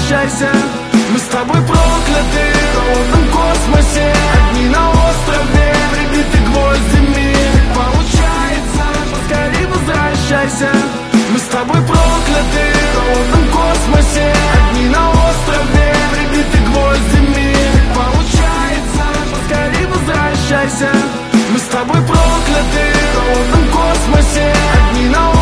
возвращайся. Мы с тобой прокляты в холодном космосе, одни на острове, прибиты гвоздями. Получается, поскорей возвращайся. Мы с тобой прокляты в холодном космосе, одни на острове, прибиты гвоздями. Получается, поскорей возвращайся. Мы с тобой прокляты в холодном космосе, одни на острове.